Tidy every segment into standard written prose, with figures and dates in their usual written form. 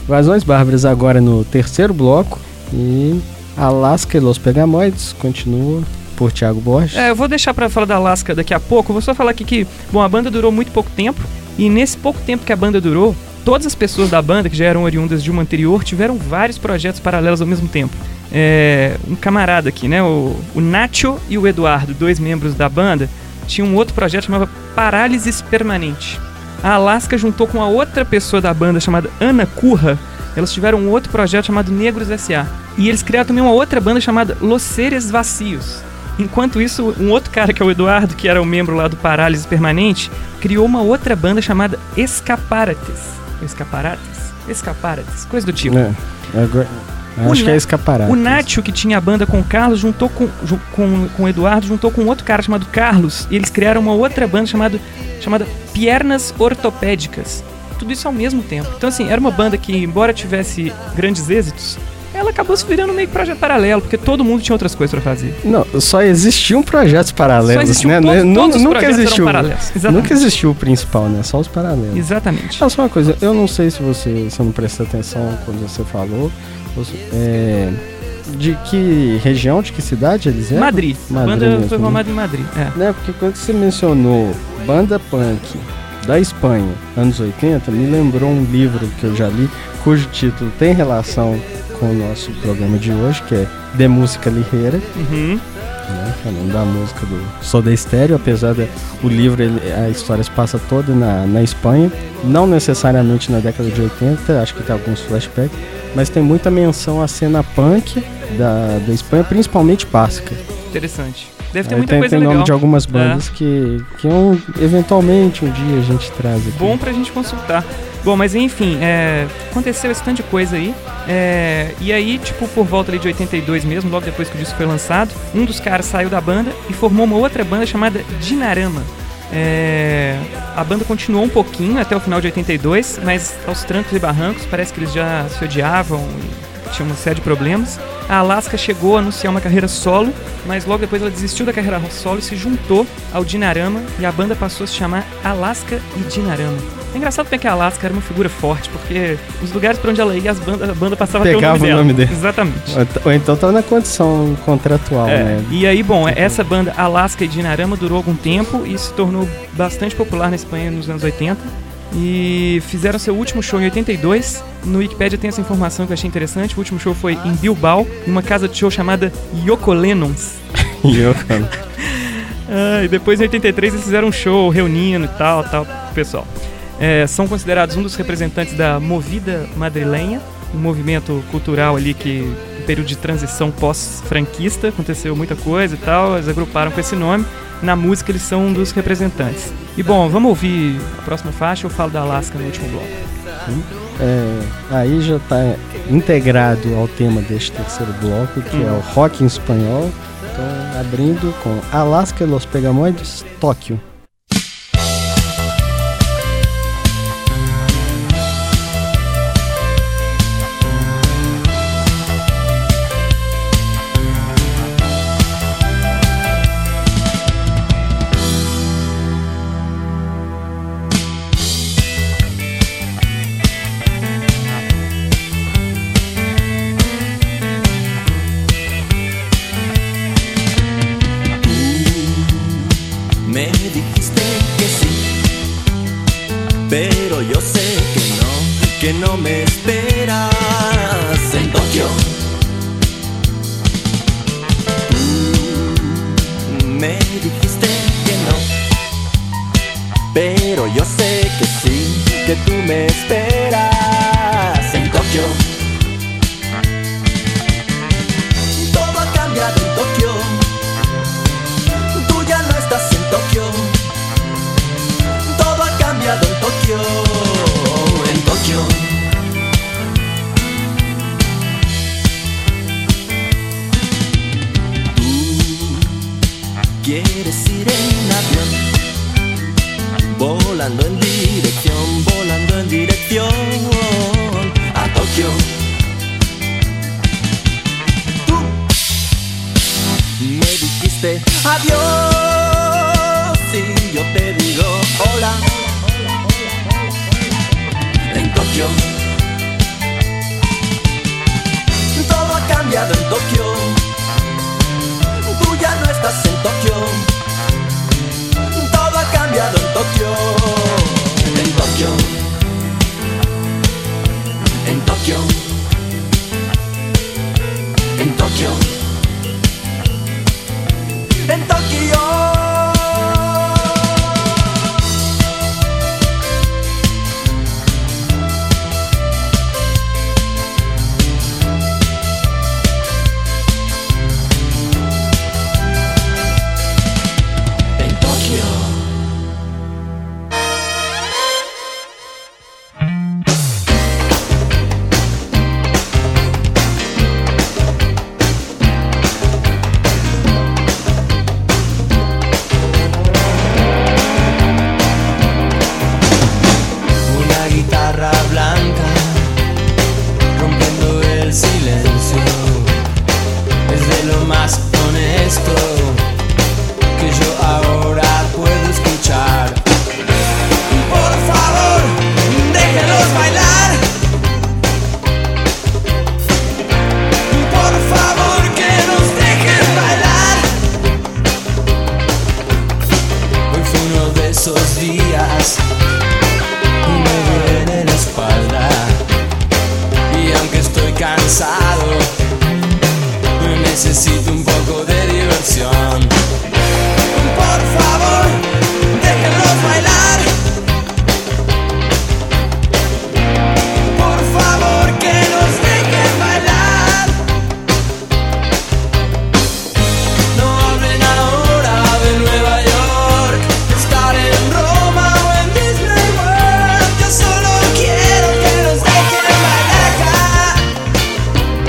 Invasões Bárbaras agora no terceiro bloco. E Alaska e Los Pegamoides continua por Thiago Borges. Eu vou deixar pra falar da Alaska daqui a pouco. Eu vou só falar aqui que, bom, a banda durou muito pouco tempo. E nesse pouco tempo que a banda durou, todas as pessoas da banda, que já eram oriundas de uma anterior, tiveram vários projetos paralelos ao mesmo tempo. Um camarada aqui, né? O Nacho e o Eduardo, 2 membros da banda, tinham um outro projeto chamado Parálisis Permanente. A Alaska juntou com a outra pessoa da banda chamada Ana Curra. Elas tiveram um outro projeto chamado Negros S.A. E eles criaram também uma outra banda chamada Los Seres Vacios. Enquanto isso, um outro cara, que é o Eduardo, que era um membro lá do Parálisis Permanente, criou uma outra banda chamada Escaparates, coisa do tipo. Acho que é Escaparates. O Nacho, que tinha a banda com o Carlos, juntou com o Eduardo, juntou com outro cara chamado Carlos, e eles criaram uma outra banda chamada Piernas Ortopédicas. Tudo isso ao mesmo tempo. Então, assim, era uma banda que, embora tivesse grandes êxitos, ela acabou se virando meio que projeto paralelo, porque todo mundo tinha outras coisas pra fazer. Não, só existiam projetos paralelos, né? Todos os nunca projetos existiu, eram paralelos. Nunca existiu o principal, né? Só os paralelos. Exatamente. Só uma coisa, eu não sei se você não prestou atenção quando você falou. De que região, de que cidade eles eram? Madrid. A banda mesmo, foi formada em Madrid. Né? Porque quando você mencionou banda punk da Espanha, anos 80, me lembrou um livro que eu já li, cujo título tem relação com o nosso programa de hoje, que é De Música Ligera, né, que é o nome da música do Soda Stereo. Apesar o livro, a história se passa toda na Espanha, não necessariamente na década de 80, acho que tem alguns flashbacks, mas tem muita menção à cena punk da Espanha, principalmente básica. Interessante. Deve ter muita coisa legal. Tem nome de algumas bandas que eventualmente um dia a gente traz aqui. Bom pra gente consultar. Bom, mas enfim, aconteceu esse tanto de coisa aí. E aí, tipo, por volta ali de 82 mesmo, logo depois que o disco foi lançado, um dos caras saiu da banda e formou uma outra banda chamada Dinarama. A banda continuou um pouquinho até o final de 82, mas aos trancos e barrancos, parece que eles já se odiavam e tinham uma série de problemas. A Alaska chegou a anunciar uma carreira solo, mas logo depois ela desistiu da carreira solo e se juntou ao Dinarama, e a banda passou a se chamar Alaska e Dinarama. É engraçado porque a Alaska era uma figura forte, porque os lugares para onde ela ia, a banda passava pelo nome dela. Pegava o nome dele. Exatamente. Ou então tá na condição contratual, né? E aí, bom, essa banda Alaska e Dinarama durou algum tempo e se tornou bastante popular na Espanha nos anos 80. E fizeram seu último show em 82. No Wikipedia tem essa informação que eu achei interessante. O último show foi em Bilbao, em uma casa de show chamada Yoko Lennons. E depois em 83 eles fizeram um show reunindo e tal, pessoal. São considerados um dos representantes da Movida Madrilenha, um movimento cultural ali que, no período de transição pós-franquista, aconteceu muita coisa e tal, eles agruparam com esse nome. Na música eles são um dos representantes. E bom, vamos ouvir a próxima faixa, eu falo da Alaska no último bloco. Aí já está integrado ao tema deste terceiro bloco, que é o rock em espanhol. Então, abrindo com Alaska e Los Pegamoides, Tóquio. Pero yo sé que no me esperas en Tokio. Me dijiste que no, pero yo sé que sí, que tú me esperas en Tokio. Todo ha cambiado en Tokio, tú ya no estás en Tokio. Todo ha cambiado en Tokio, en Tokio. Tú quieres ir en avión, volando en dirección a Tokio. Tú me dijiste adiós y yo te digo hola en Tokio. cambiado en Tokio. Tú ya no estás en Tokio. Todo ha cambiado en Tokio. En Tokio. En Tokio. En Tokio. En Tokio. Esos días me duele la espalda y aunque estoy cansado necesito un poco de diversión. Por favor, déjenlos bailar. Por favor, que nos dejen bailar. No hablen ahora de Nueva York, estar en Roma o en Disney World. Yo solo quiero que nos dejen bailar acá.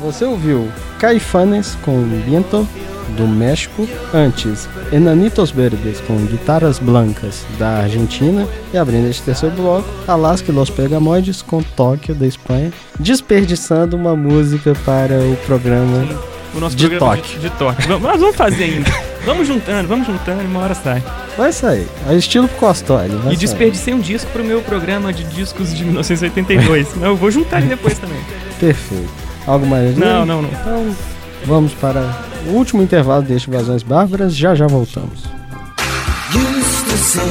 Você ouviu Caifanes com Viento, do México. Antes, Enanitos Verdes com Guitarras Blancas, da Argentina. E abrindo este terceiro bloco, Alaska e Los Pegamoides com Tóquio, da Espanha. Desperdiçando uma música para o programa O nosso de programa Tóquio. de Tóquio. Nós vamos fazer ainda. Vamos juntando, e uma hora sai. Vai sair, é estilo Costoli. E desperdicei um disco pro meu programa de discos de 1982. Eu vou juntar ele depois também. Perfeito. Algo mais? Não. Então, vamos para o último intervalo deste Invasões Bárbaras. Já voltamos. Used to say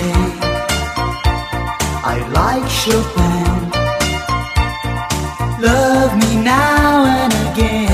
I like Chopin. Love me now and again.